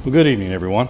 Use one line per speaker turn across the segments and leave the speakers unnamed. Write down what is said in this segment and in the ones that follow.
Well, good evening, everyone.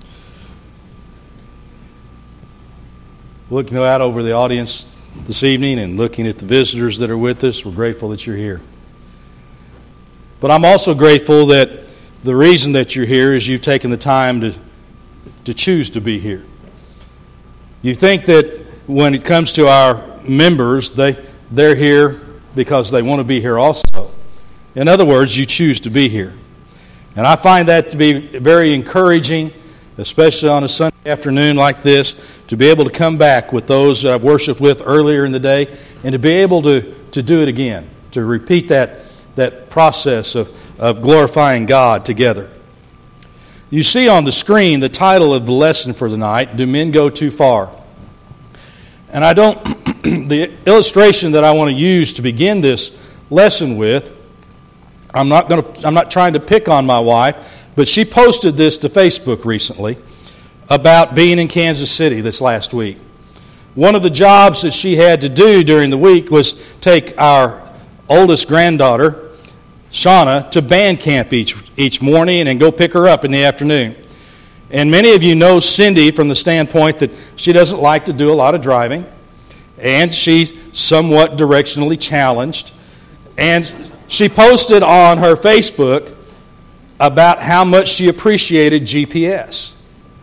Looking out over the audience this evening and looking at the visitors that are with us, we're grateful that you're here. But I'm also grateful that the reason that you're here is you've taken the time to choose to be here. You think that when it comes to our members, they're here because they want to be here also. In other words, you choose to be here. And I find that to be very encouraging, especially on a Sunday afternoon like this, to be able to come back with those that I've worshiped with earlier in the day and to be able to do it again, to repeat that process of glorifying God together. You see on the screen the title of the lesson for the night, Do Men Go Too Far? And the illustration that I want to use to begin this lesson with, I'm not trying to pick on my wife, but she posted this to Facebook recently about being in Kansas City this last week. One of the jobs that she had to do during the week was take our oldest granddaughter, Shauna, to band camp each morning and go pick her up in the afternoon. And many of you know Cindy from the standpoint that she doesn't like to do a lot of driving, and she's somewhat directionally challenged. And she posted on her Facebook about how much she appreciated GPS.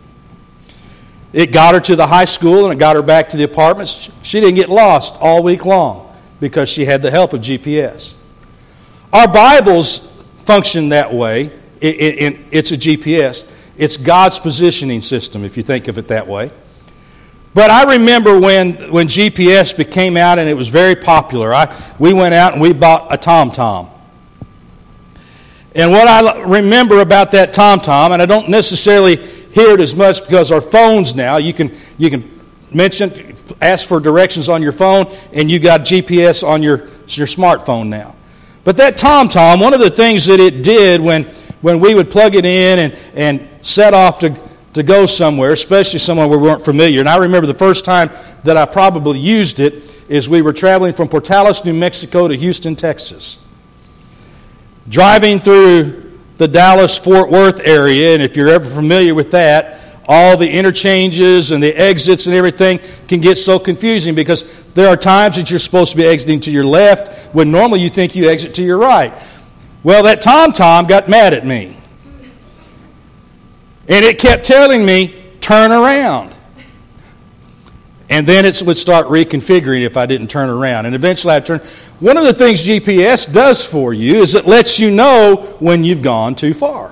It got her to the high school and it got her back to the apartments. She didn't get lost all week long because she had the help of GPS. Our Bibles function that way. It's a GPS. It's God's positioning system, if you think of it that way. But I remember when GPS came out and it was very popular. We went out and we bought a TomTom. And what I remember about that TomTom, and I don't necessarily hear it as much because our phones now, you can ask for directions on your phone, and you got GPS on your smartphone now. But that TomTom, one of the things that it did when we would plug it in and set off to go somewhere, especially somewhere where we weren't familiar. And I remember the first time that I probably used it is we were traveling from Portales, New Mexico to Houston, Texas. Driving through the Dallas-Fort Worth area, and if you're ever familiar with that, all the interchanges and the exits and everything can get so confusing because there are times that you're supposed to be exiting to your left when normally you think you exit to your right. Well, that TomTom got mad at me. And it kept telling me, turn around. And then it would start reconfiguring if I didn't turn around. And eventually I turned. One of the things GPS does for you is it lets you know when you've gone too far.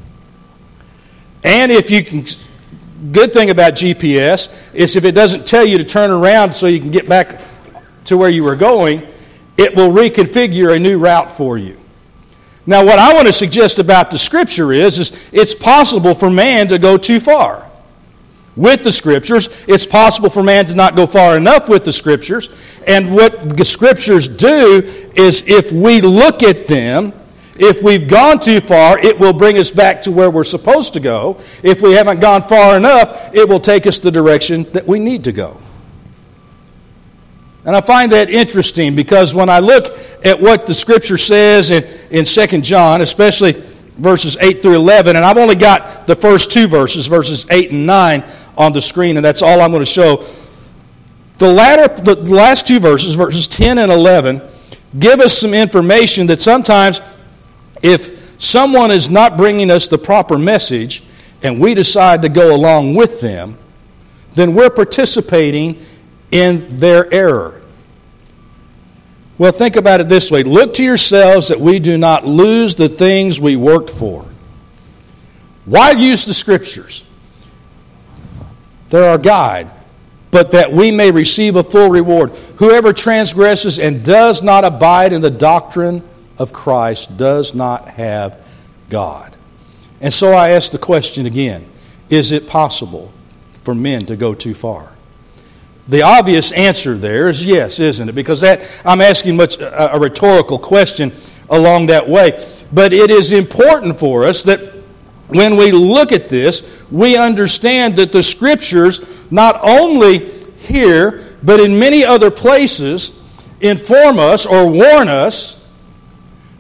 And good thing about GPS is if it doesn't tell you to turn around so you can get back to where you were going, it will reconfigure a new route for you. Now, what I want to suggest about the Scripture is it's possible for man to go too far with the Scriptures. It's possible for man to not go far enough with the Scriptures. And what the Scriptures do is if we look at them, if we've gone too far, it will bring us back to where we're supposed to go. If we haven't gone far enough, it will take us the direction that we need to go. And I find that interesting because when I look at what the Scripture says in 2 John, especially verses 8 through 11, and I've only got the first two verses, verses 8 and 9, on the screen, and that's all I'm going to show. The last two verses, verses 10 and 11, give us some information that sometimes if someone is not bringing us the proper message and we decide to go along with them, then we're participating in their error. Well, think about it this way. Look to yourselves that we do not lose the things we worked for. Why use the Scriptures? They're our guide, but that we may receive a full reward. Whoever transgresses and does not abide in the doctrine of Christ does not have God. And so I ask the question again, is it possible for men to go too far? The obvious answer there is yes, isn't it? Because I'm asking a rhetorical question along that way. But it is important for us that when we look at this, we understand that the Scriptures not only here, but in many other places, inform us or warn us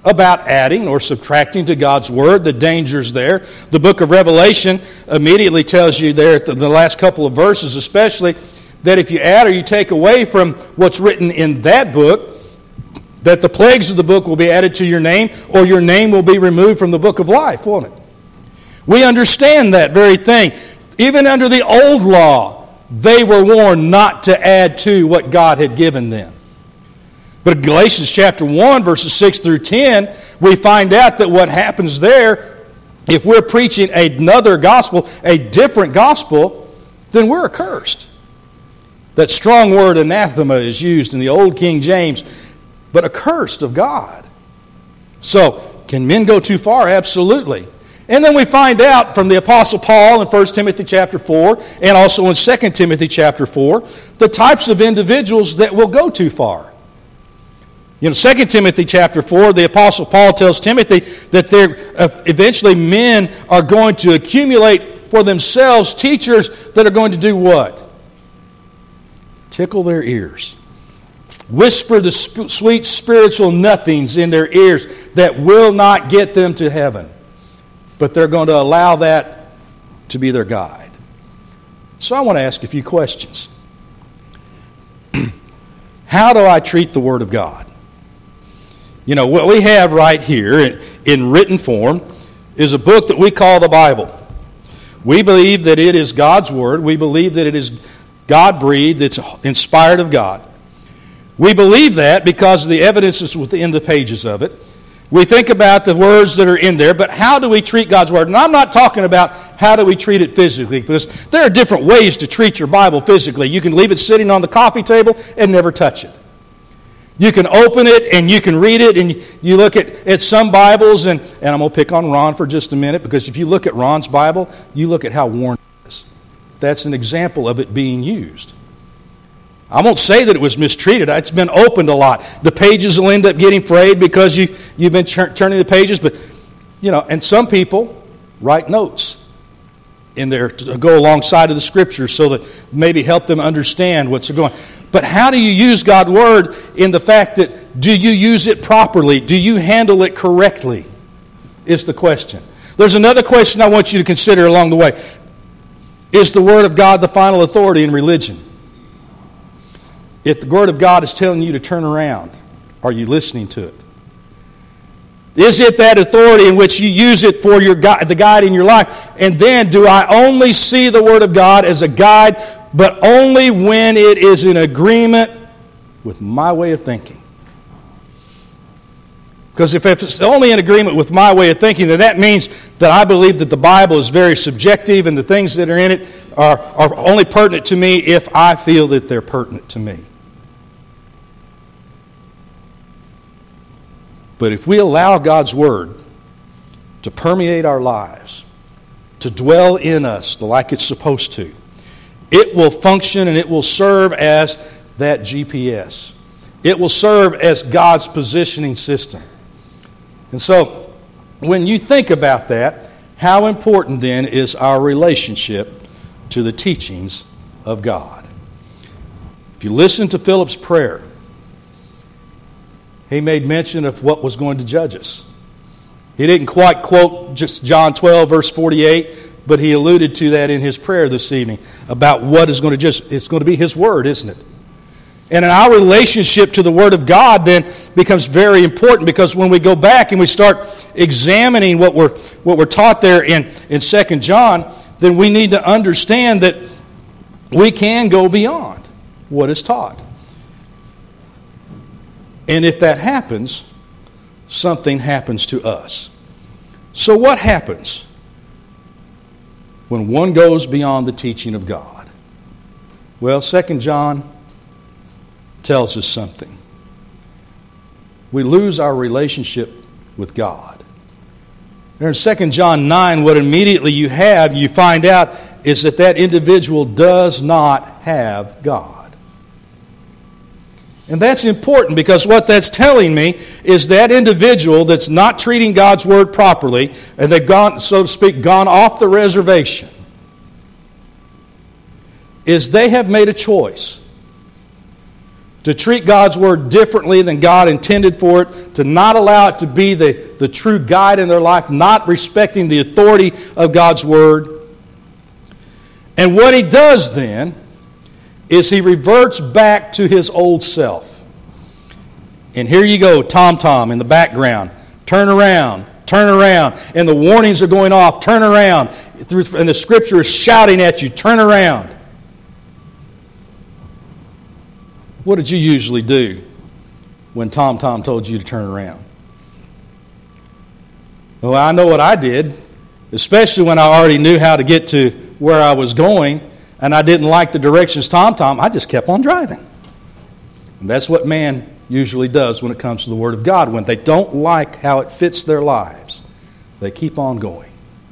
about adding or subtracting to God's Word. The danger's there. The book of Revelation immediately tells you there, at the last couple of verses especially, that if you add or you take away from what's written in that book, that the plagues of the book will be added to your name, or your name will be removed from the book of life, won't it? We understand that very thing. Even under the old law, they were warned not to add to what God had given them. But in Galatians chapter 1, verses 6 through 10, we find out that what happens there, if we're preaching another gospel, a different gospel, then we're accursed. That strong word anathema is used in the old King James, but accursed of God. So, can men go too far? Absolutely. And then we find out from the Apostle Paul in 1 Timothy chapter 4 and also in 2 Timothy chapter 4 the types of individuals that will go too far. You know, 2 Timothy chapter 4, the Apostle Paul tells Timothy that eventually men are going to accumulate for themselves teachers that are going to do what? Tickle their ears. Whisper the sweet spiritual nothings in their ears that will not get them to heaven. But they're going to allow that to be their guide. So I want to ask a few questions. How do I treat the Word of God? You know, what we have right here in written form is a book that we call the Bible. We believe that it is God's Word. We believe that it is God-breathed. It's inspired of God. We believe that because of the evidence that's within the pages of it. We think about the words that are in there, but how do we treat God's Word? And I'm not talking about how do we treat it physically, because there are different ways to treat your Bible physically. You can leave it sitting on the coffee table and never touch it. You can open it and you can read it, and you look at some Bibles, and I'm going to pick on Ron for just a minute, because if you look at Ron's Bible, you look at how worn it is. That's an example of it being used. I won't say that it was mistreated. It's been opened a lot. The pages will end up getting frayed because you've been turning the pages, but, you know, and some people write notes in there to go alongside of the Scriptures so that maybe help them understand what's going on. But how do you use God's Word in the fact that do you use it properly? Do you handle it correctly? Is the question. There's another question I want you to consider along the way. Is the Word of God the final authority in religion? If the Word of God is telling you to turn around, are you listening to it? Is it that authority in which you use it for the guide in your life? And then, do I only see the Word of God as a guide, but only when it is in agreement with my way of thinking? Because if it's only in agreement with my way of thinking, then that means that I believe that the Bible is very subjective and the things that are in it are only pertinent to me if I feel that they're pertinent to me. But if we allow God's Word to permeate our lives, to dwell in us like it's supposed to, it will function and it will serve as that GPS. It will serve as God's positioning system. And so, when you think about that, how important then is our relationship to the teachings of God? If you listen to Philip's prayer, he made mention of what was going to judge us. He didn't quite quote just John 12, verse 48, but he alluded to that in his prayer this evening about what is going to judge. It's going to be His Word, isn't it? And in our relationship to the Word of God then becomes very important, because when we go back and we start examining what we're taught there in 2 John, then we need to understand that we can go beyond what is taught. And if that happens, something happens to us. So what happens when one goes beyond the teaching of God? Well, 2 John tells us something. We lose our relationship with God. There in 2 John 9, what immediately you find out is that individual does not have God. And that's important, because what that's telling me is that individual that's not treating God's Word properly, and they've gone, so to speak, gone off the reservation, is they have made a choice to treat God's Word differently than God intended for it, to not allow it to be the true guide in their life, not respecting the authority of God's Word. And what he does then is he reverts back to his old self. And here you go, tom-tom in the background. Turn around, turn around. And the warnings are going off, turn around. And the Scripture is shouting at you, turn around. What did you usually do when tom-tom told you to turn around? Well, I know what I did, especially when I already knew how to get to where I was going, and I didn't like the directions tom-tom, I just kept on driving. And that's what man usually does when it comes to the Word of God. When they don't like how it fits their lives, they keep on going.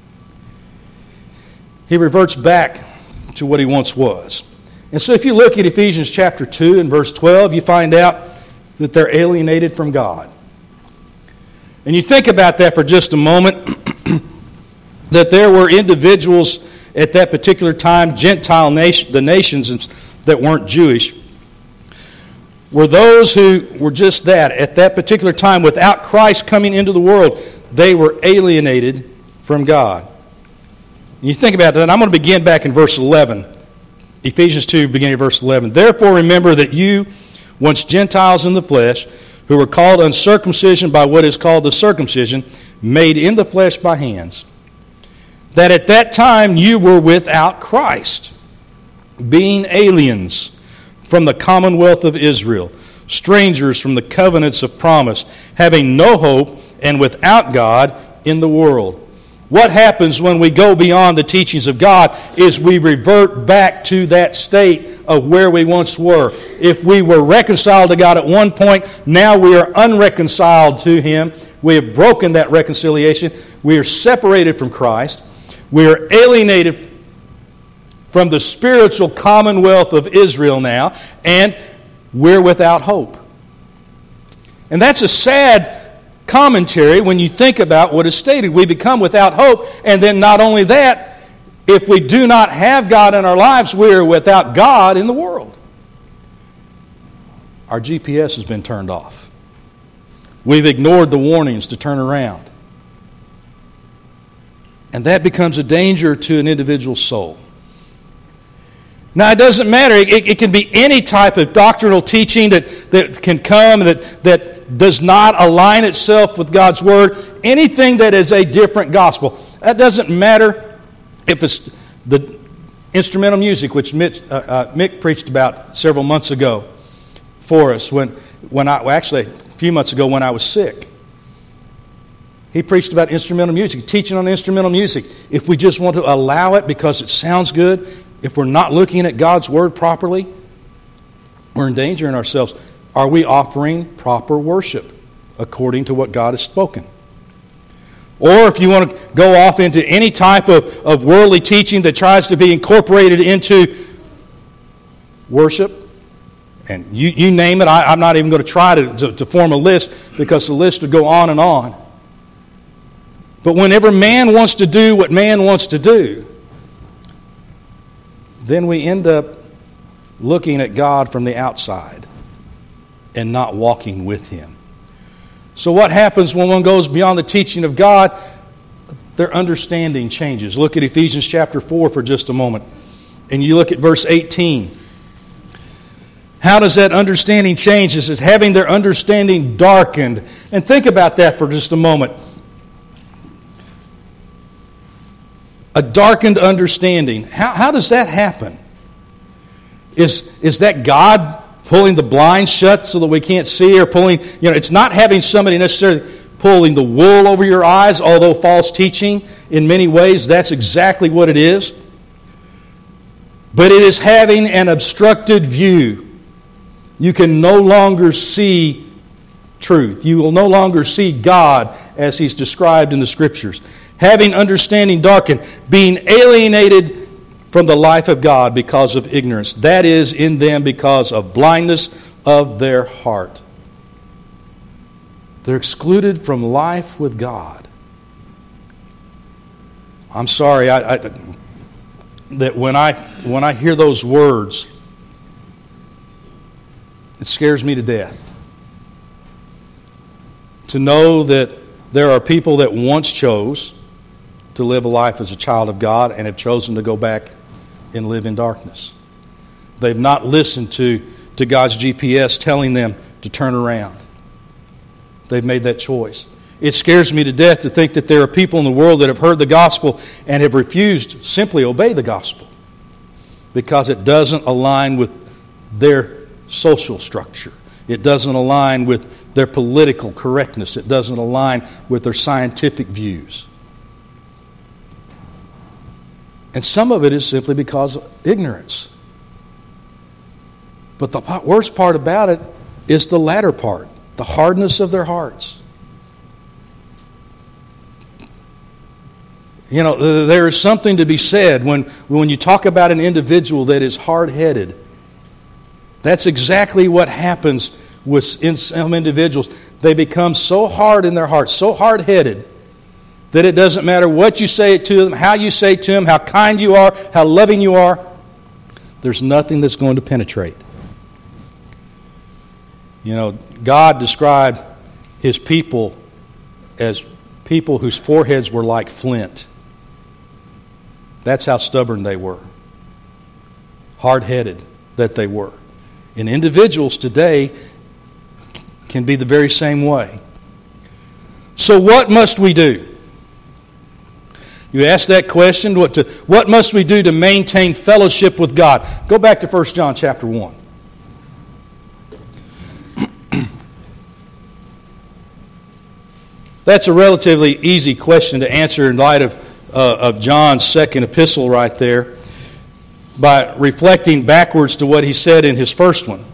He reverts back to what he once was. And so if you look at Ephesians chapter 2 and verse 12, you find out that they're alienated from God. And you think about that for just a moment, that there were individuals at that particular time, Gentile the nations that weren't Jewish, were those who were just that. At that particular time, without Christ coming into the world, they were alienated from God. And you think about that, I'm going to begin back in verse 11. Ephesians 2, beginning of verse 11. Therefore remember that you, once Gentiles in the flesh, who were called uncircumcision by what is called the circumcision, made in the flesh by hands, that at that time you were without Christ, being aliens from the commonwealth of Israel, strangers from the covenants of promise, having no hope and without God in the world. What happens when we go beyond the teachings of God is we revert back to that state of where we once were. If we were reconciled to God at one point, now we are unreconciled to Him. We have broken that reconciliation. We are separated from Christ. We are alienated from the spiritual commonwealth of Israel now, and we're without hope. And that's a sad commentary when you think about what is stated. We become without hope, and then not only that, if we do not have God in our lives, we are without God in the world. Our GPS has been turned off. We've ignored the warnings to turn around. And that becomes a danger to an individual's soul. Now, it doesn't matter. It can be any type of doctrinal teaching that can come that does not align itself with God's Word. Anything that is a different gospel. That doesn't matter if it's the instrumental music, which Mick preached about several months ago for us. Actually, a few months ago when I was sick. He preached about instrumental music, teaching on instrumental music. If we just want to allow it because it sounds good, if we're not looking at God's Word properly, we're endangering ourselves. Are we offering proper worship according to what God has spoken? Or if you want to go off into any type of worldly teaching that tries to be incorporated into worship, and you name it, I'm not even going to try to form a list because the list would go on and on. But whenever man wants to do what man wants to do, then we end up looking at God from the outside and not walking with Him. So what happens when one goes beyond the teaching of God? Their understanding changes. Look at Ephesians chapter 4 for just a moment. And you look at verse 18. How does that understanding change? It says, having their understanding darkened. And think about that for just a moment. A darkened understanding. How does that happen? Is that God pulling the blind shut so that we can't see, or pulling, it's not having somebody necessarily pulling the wool over your eyes, although false teaching in many ways, that's exactly what it is. But it is having an obstructed view. You can no longer see truth. You will no longer see God as He's described in the Scriptures. Having understanding darkened, being alienated from the life of God because of ignorance. That is in them because of blindness of their heart. They're excluded from life with God. I'm sorry that when I hear those words, It scares me to death to know that there are people that once chose to live a life as a child of God and have chosen to go back and live in darkness. They've not listened to God's GPS telling them to turn around. They've made that choice. It scares me to death to think that there are people in the world that have heard the gospel and have refused to simply obey the gospel because it doesn't align with their social structure. It doesn't align with their political correctness. It doesn't align with their scientific views. And some of it is simply because of ignorance. But the worst part about it is the latter part, the hardness of their hearts. You know, there is something to be said when you talk about an individual that is hard-headed. That's exactly what happens in some individuals. They become so hard in their hearts, so hard-headed, that it doesn't matter what you say to them, how you say it to them, how kind you are, how loving you are. There's nothing that's going to penetrate. You know, God described His people as people whose foreheads were like flint. That's how stubborn they were. Hard-headed that they were. And individuals today can be the very same way. So what must we do? You ask that question, what must we do to maintain fellowship with God? Go back to 1 John chapter 1. That's a relatively easy question to answer in light of John's second epistle right there, by reflecting backwards to what he said in his first one.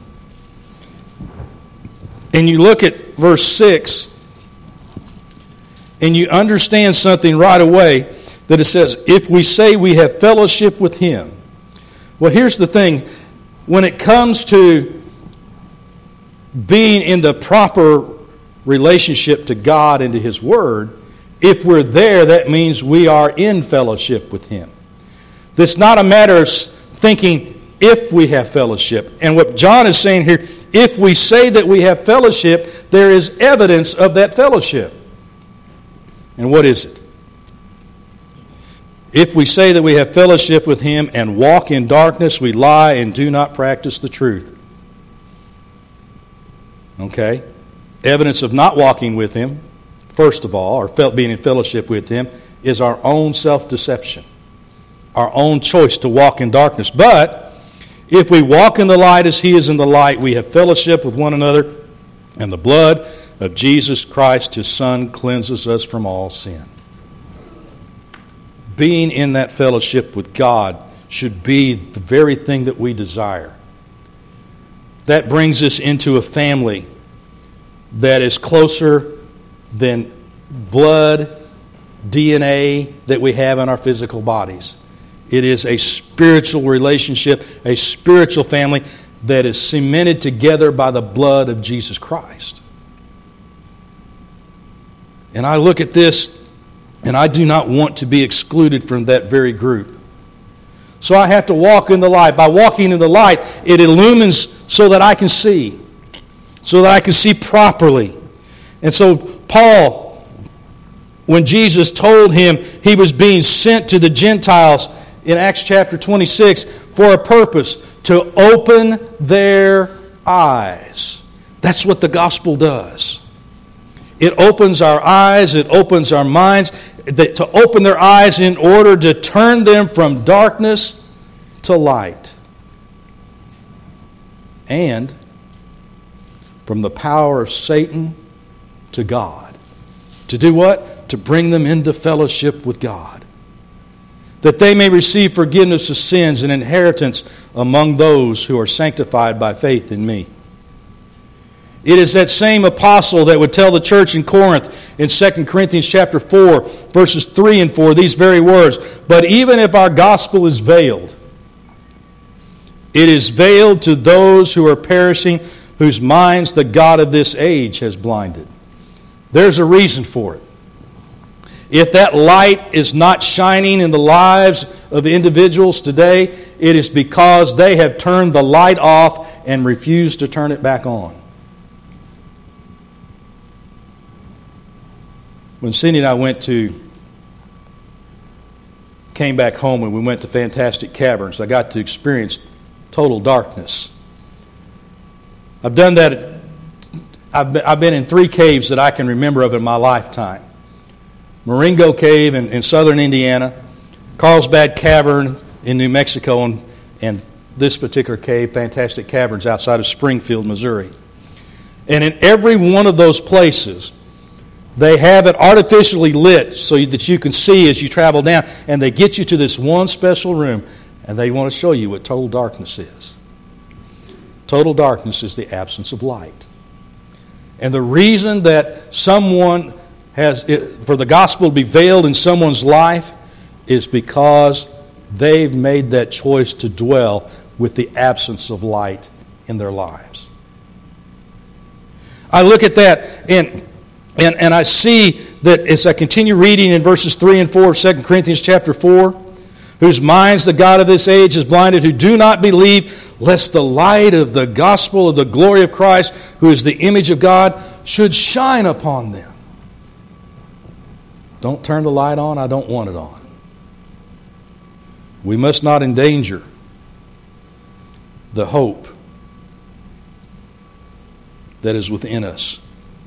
And you look at verse 6, and you understand something right away, that it says, if we say we have fellowship with Him. Well, here's the thing. When it comes to being in the proper relationship to God and to His Word, if we're there, that means we are in fellowship with Him. It's not a matter of thinking if we have fellowship. And what John is saying here, if we say that we have fellowship, there is evidence of that fellowship. And what is it? If we say that we have fellowship with Him and walk in darkness, we lie and do not practice the truth. Okay? Evidence of not walking with Him, first of all, or being in fellowship with Him, is our own self-deception. Our own choice to walk in darkness. But if we walk in the light as He is in the light, we have fellowship with one another, and the blood of Jesus Christ, His Son, cleanses us from all sin. Being in that fellowship with God should be the very thing that we desire. That brings us into a family that is closer than blood, DNA that we have in our physical bodies. It is a spiritual relationship, a spiritual family that is cemented together by the blood of Jesus Christ. And I look at this, and I do not want to be excluded from that very group. So I have to walk in the light. By walking in the light, it illumines so that I can see. So that I can see properly. And so Paul, when Jesus told him he was being sent to the Gentiles in Acts chapter 26 for a purpose, to open their eyes. That's what the gospel does. It opens our eyes, it opens our minds, to open their eyes in order to turn them from darkness to light. And from the power of Satan to God. To do what? To bring them into fellowship with God. That they may receive forgiveness of sins and inheritance among those who are sanctified by faith in me. It is that same apostle that would tell the church in Corinth in 2 Corinthians chapter 4, verses 3 and 4, these very words, but even if our gospel is veiled, it is veiled to those who are perishing, whose minds the God of this age has blinded. There's a reason for it. If that light is not shining in the lives of individuals today, it is because they have turned the light off and refuse to turn it back on. When Cindy and I came back home and we went to Fantastic Caverns, I got to experience total darkness. I've done that. I've been in 3 caves that I can remember of in my lifetime. Marengo Cave in southern Indiana, Carlsbad Cavern in New Mexico, and this particular cave, Fantastic Caverns, outside of Springfield, Missouri. And in every one of those places, they have it artificially lit so that you can see as you travel down, and they get you to this one special room, and they want to show you what total darkness is. Total darkness is the absence of light. And the reason that someone for the gospel to be veiled in someone's life is because they've made that choice to dwell with the absence of light in their lives. I look at that and I see that as I continue reading in verses 3 and 4 of 2 Corinthians chapter 4, whose minds the God of this age has blinded, who do not believe, lest the light of the gospel of the glory of Christ, who is the image of God, should shine upon them. Don't turn the light on, I don't want it on. We must not endanger the hope that is within us.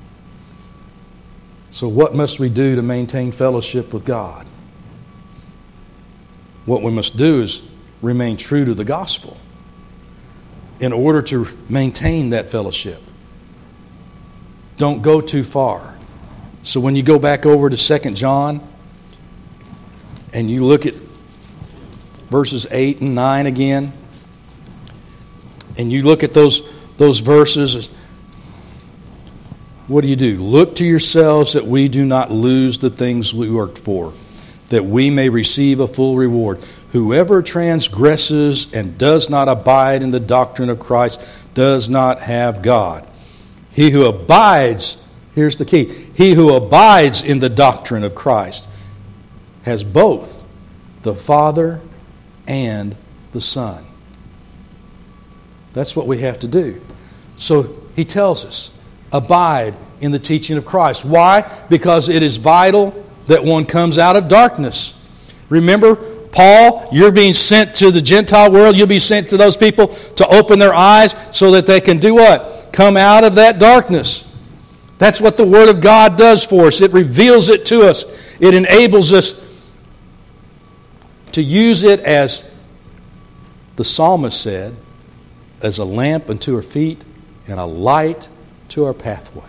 So what must we do to maintain fellowship with God? What we must do is remain true to the gospel in order to maintain that fellowship. Don't go too far. So when you go back over to 2 John and you look at verses 8 and 9 again, and you look at those verses, what do? Look to yourselves that we do not lose the things we worked for, that we may receive a full reward. Whoever transgresses and does not abide in the doctrine of Christ does not have God. He who abides, here's the key, he who abides in the doctrine of Christ has both the Father and the Son. That's what we have to do. So he tells us, abide in the teaching of Christ. Why? Because it is vital that one comes out of darkness. Remember, Paul, you're being sent to the Gentile world. You'll be sent to those people to open their eyes so that they can do what? Come out of that darkness. That's what the Word of God does for us. It reveals it to us. It enables us to use it, as the psalmist said, as a lamp unto our feet and a light to our pathway.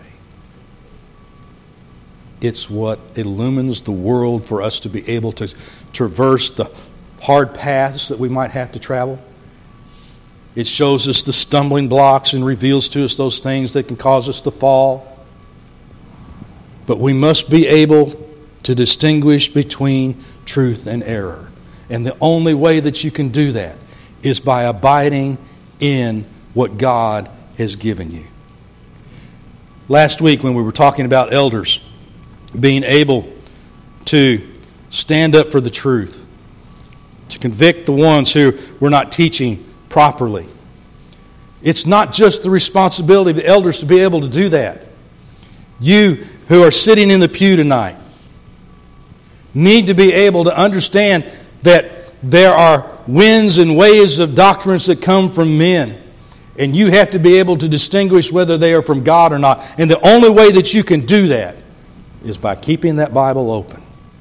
It's what illumines the world for us to be able to traverse the hard paths that we might have to travel. It shows us the stumbling blocks and reveals to us those things that can cause us to fall. But we must be able to distinguish between truth and error. And the only way that you can do that is by abiding in what God has given you. Last week when we were talking about elders being able to stand up for the truth, to convict the ones who were not teaching properly. It's not just the responsibility of the elders to be able to do that. You who are sitting in the pew tonight need to be able to understand that there are winds and waves of doctrines that come from men. And you have to be able to distinguish whether they are from God or not. And the only way that you can do that is by keeping that Bible open.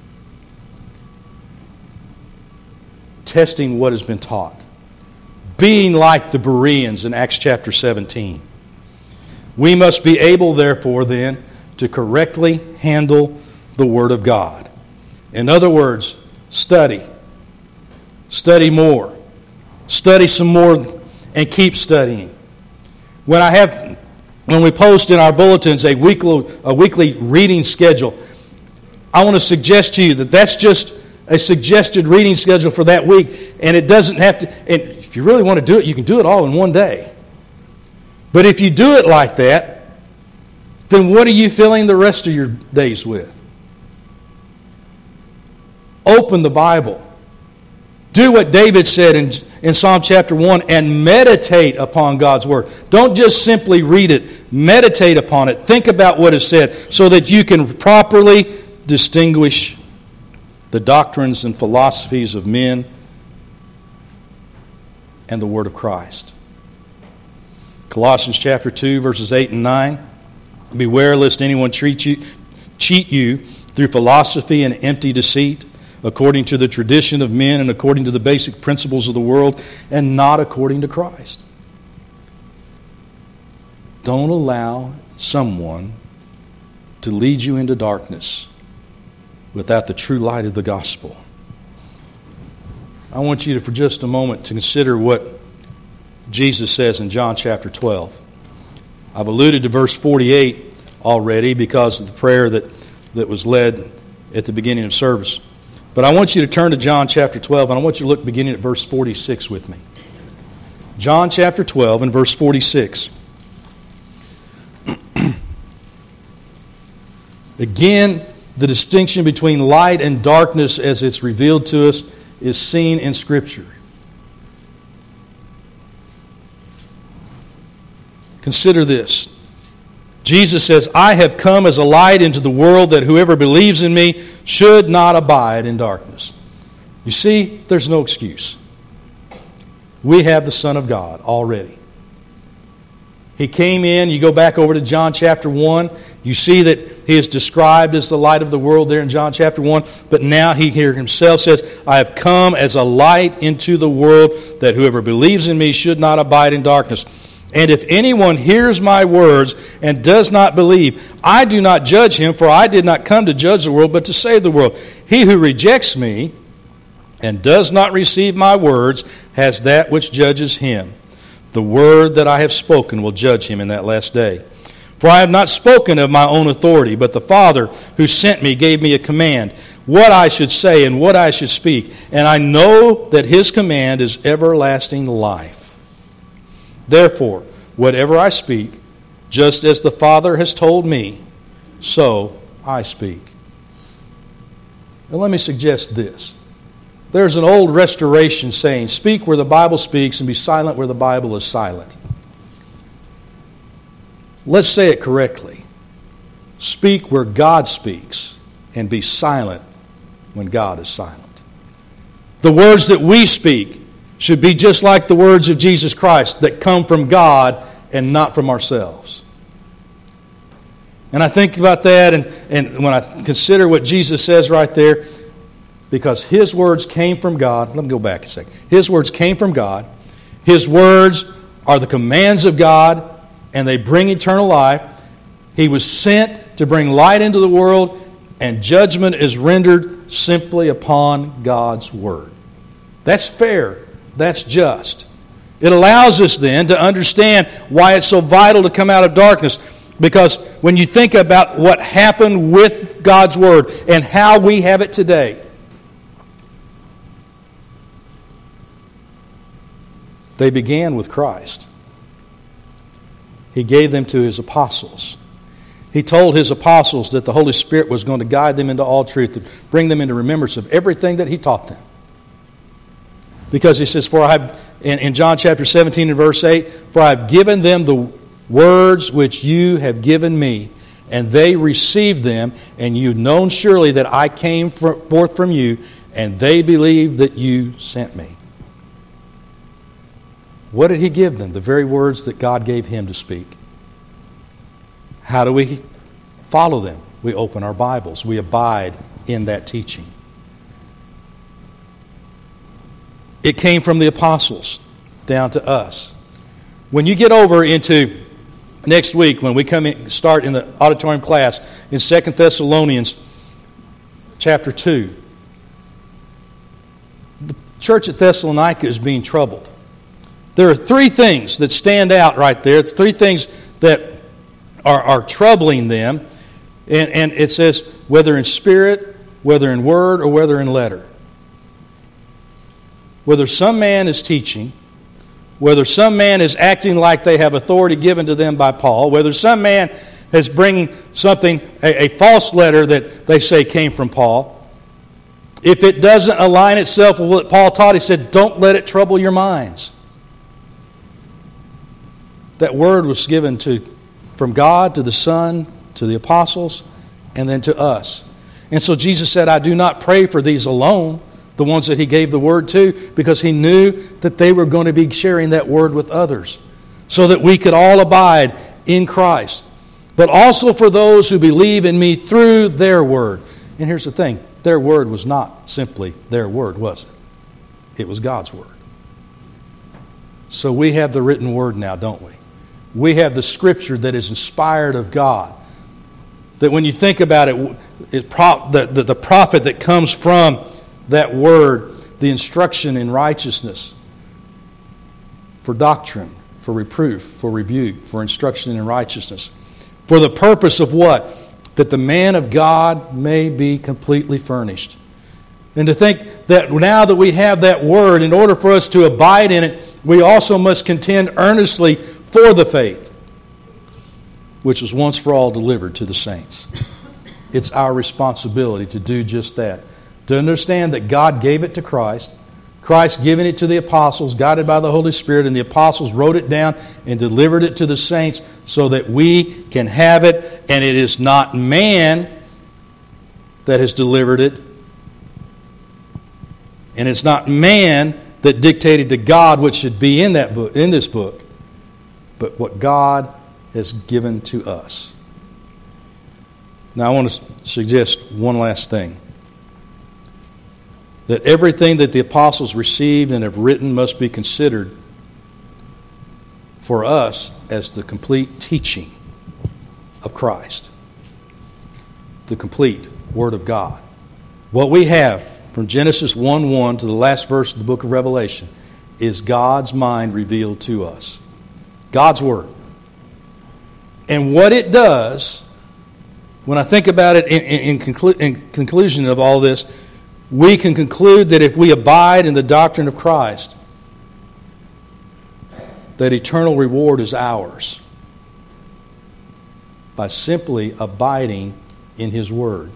Testing what has been taught. Being like the Bereans in Acts chapter 17. We must be able, therefore, then, to correctly handle the Word of God. In other words, study. Study more. Study some more and keep studying. When we post in our bulletins a weekly reading schedule, I want to suggest to you that that's just a suggested reading schedule for that week, and it doesn't have to, and if you really want to do it, you can do it all in one day. But if you do it like that, then what are you filling the rest of your days with? Open the Bible. Do what David said in Psalm chapter 1 and meditate upon God's Word. Don't just simply read it. Meditate upon it. Think about what is said so that you can properly distinguish the doctrines and philosophies of men and the Word of Christ. Colossians chapter 2, verses 8 and 9. Beware lest anyone cheat you through philosophy and empty deceit, according to the tradition of men and according to the basic principles of the world, and not according to Christ. Don't allow someone to lead you into darkness without the true light of the gospel. I want you to, for just a moment, to consider what Jesus says in John chapter 12. I've alluded to verse 48 already because of the prayer that was led at the beginning of service. But I want you to turn to John chapter 12, and I want you to look beginning at verse 46 with me. John chapter 12 and verse 46. Again, the distinction between light and darkness as it's revealed to us is seen in Scripture. Consider this. Jesus says, I have come as a light into the world that whoever believes in me should not abide in darkness. You see, there's no excuse. We have the Son of God already. He came in, you go back over to John chapter 1, you see that he is described as the light of the world there in John chapter 1, but now he here himself says, I have come as a light into the world that whoever believes in me should not abide in darkness. And if anyone hears my words and does not believe, I do not judge him, for I did not come to judge the world, but to save the world. He who rejects me and does not receive my words has that which judges him. The word that I have spoken will judge him in that last day. For I have not spoken of my own authority, but the Father who sent me gave me a command, what I should say and what I should speak. And I know that his command is everlasting life. Therefore, whatever I speak, just as the Father has told me, so I speak. Now let me suggest this. There's an old restoration saying, speak where the Bible speaks and be silent where the Bible is silent. Let's say it correctly. Speak where God speaks and be silent when God is silent. The words that we speak should be just like the words of Jesus Christ that come from God and not from ourselves. And I think about that, and when I consider what Jesus says right there, because his words came from God. Let me go back a second. His words came from God. His words are the commands of God, and they bring eternal life. He was sent to bring light into the world, and judgment is rendered simply upon God's word. That's fair. That's just. It allows us then to understand why it's so vital to come out of darkness. Because when you think about what happened with God's word and how we have it today, they began with Christ. He gave them to his apostles. He told his apostles that the Holy Spirit was going to guide them into all truth, to bring them into remembrance of everything that he taught them. Because he says, in John chapter 17 and verse 8, for I have given them the words which you have given me, and they received them, and you known surely that I came forth from you, and they believed that you sent me. What did he give them? The very words that God gave him to speak. How do we follow them? We open our Bibles. We abide in that teaching. It came from the apostles down to us. When you get over into next week, when we start in the auditorium class in 2 Thessalonians chapter 2, the church at Thessalonica is being troubled. There are three things that stand out right there. It's three things that are troubling them. And it says, whether in spirit, whether in word, or whether in letter. Whether some man is teaching, whether some man is acting like they have authority given to them by Paul, whether some man is bringing something, a false letter that they say came from Paul. If it doesn't align itself with what Paul taught, he said, don't let it trouble your minds. That word was given from God to the Son, to the apostles, and then to us. And so Jesus said, I do not pray for these alone, the ones that he gave the word to, because he knew that they were going to be sharing that word with others, so that we could all abide in Christ. But also for those who believe in me through their word. And here's the thing, their word was not simply their word, was it? It was God's word. So we have the written word now, don't we? We have the Scripture that is inspired of God. That when you think about it, the prophet that comes from that word, the instruction in righteousness, for doctrine, for reproof, for rebuke, for instruction in righteousness. For the purpose of what? That the man of God may be completely furnished. And to think that now that we have that word, in order for us to abide in it, we also must contend earnestly for the faith, which was once for all delivered to the saints. It's our responsibility to do just that. To understand that God gave it to Christ, Christ giving it to the apostles, guided by the Holy Spirit, and the apostles wrote it down and delivered it to the saints so that we can have it, and it is not man that has delivered it, and it's not man that dictated to God what should be in that book, in this book, but what God has given to us. Now I want to suggest one last thing. That everything that the apostles received and have written must be considered for us as the complete teaching of Christ. The complete Word of God. What we have from Genesis 1:1 to the last verse of the book of Revelation is God's mind revealed to us. God's Word. And what it does, when I think about it in conclusion of all this, we can conclude that if we abide in the doctrine of Christ, that eternal reward is ours by simply abiding in His Word.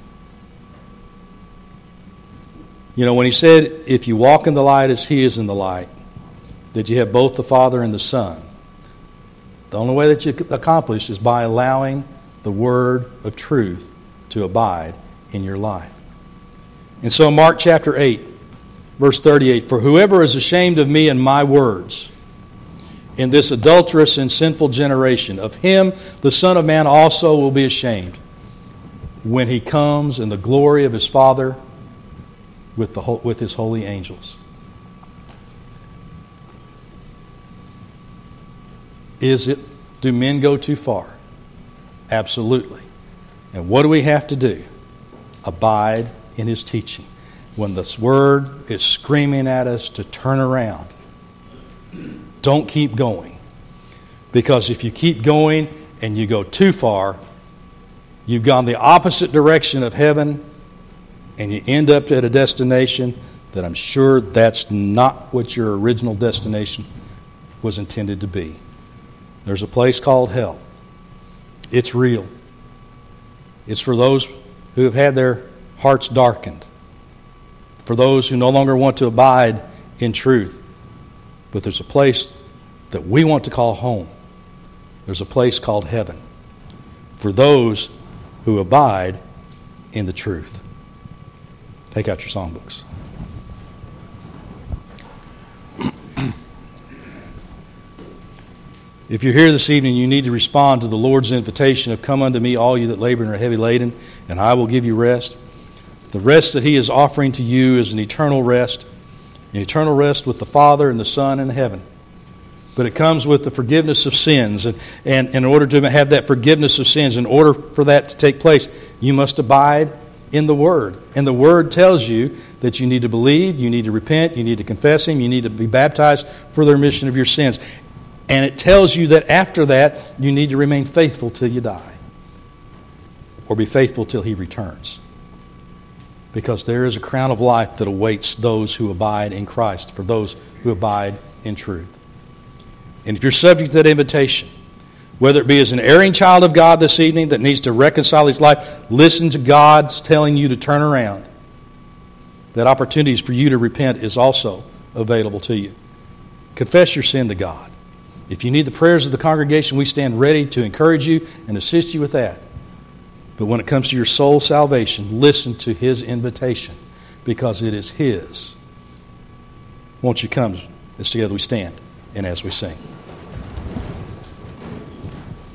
You know, when He said, if you walk in the light as He is in the light, that you have both the Father and the Son, the only way that you accomplish is by allowing the Word of truth to abide in your life. And so Mark chapter 8, verse 38, for whoever is ashamed of me and my words in this adulterous and sinful generation, of him the Son of Man also will be ashamed when He comes in the glory of His Father with His holy angels. Do men go too far? Absolutely. And what do we have to do? Abide in His teaching. When this Word is screaming at us to turn around, don't keep going. Because if you keep going and you go too far, you've gone the opposite direction of heaven and you end up at a destination that I'm sure that's not what your original destination was intended to be. There's a place called hell. It's real. It's for those who have had their hearts darkened, for those who no longer want to abide in truth. But there's a place that we want to call home. There's a place called heaven for those who abide in the truth. Take out your songbooks. If you're here this evening, you need to respond to the Lord's invitation of come unto me, all you that labor and are heavy laden, and I will give you rest. The rest that He is offering to you is an eternal rest with the Father and the Son in heaven. But it comes with the forgiveness of sins. And in order to have that forgiveness of sins, in order for that to take place, you must abide in the Word. And the Word tells you that you need to believe, you need to repent, you need to confess Him, you need to be baptized for the remission of your sins. And it tells you that after that, you need to remain faithful till you die. Or be faithful till He returns. Because there is a crown of life that awaits those who abide in Christ, for those who abide in truth. And if you're subject to that invitation, whether it be as an erring child of God this evening that needs to reconcile his life, listen to God's telling you to turn around. that opportunities for you to repent is also available to you. Confess your sin to God. If you need the prayers of the congregation, we stand ready to encourage you and assist you with that. But when it comes to your soul salvation, listen to His invitation, because it is His. Won't you come as together we stand and as we sing?